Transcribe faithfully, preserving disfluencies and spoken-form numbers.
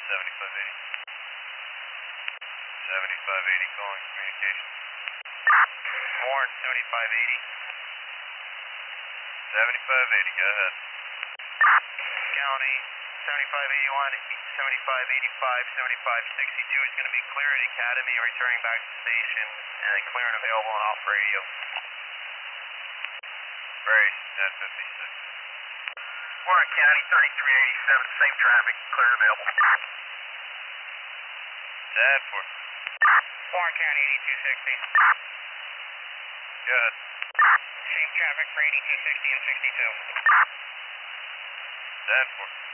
seventy-five eighty. seventy-five eighty calling communications. Warren, seventy-five eighty. seventy-five eighty, go ahead. County, seventy-five eighty-one, seventy-five eighty-five, seventy-five sixty-two is going to be clear at Academy, returning back to the station, and clear and available and off radio. Brace, ten fifty-six. Warren County, thirty-three eighty-seven, same traffic, clear and available. ten four. Warren County, eighty-two sixty. Go ahead. Same traffic for eighty-two sixty and sixty-two. ten four.